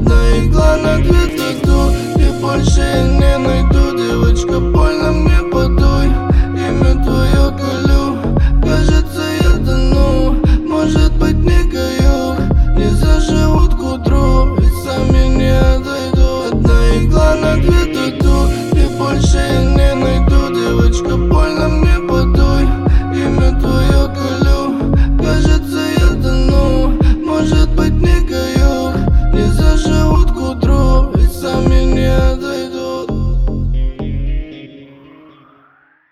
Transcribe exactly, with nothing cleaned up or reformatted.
одна игла на две тату. И больше я не найду, девочка, больно мне потом.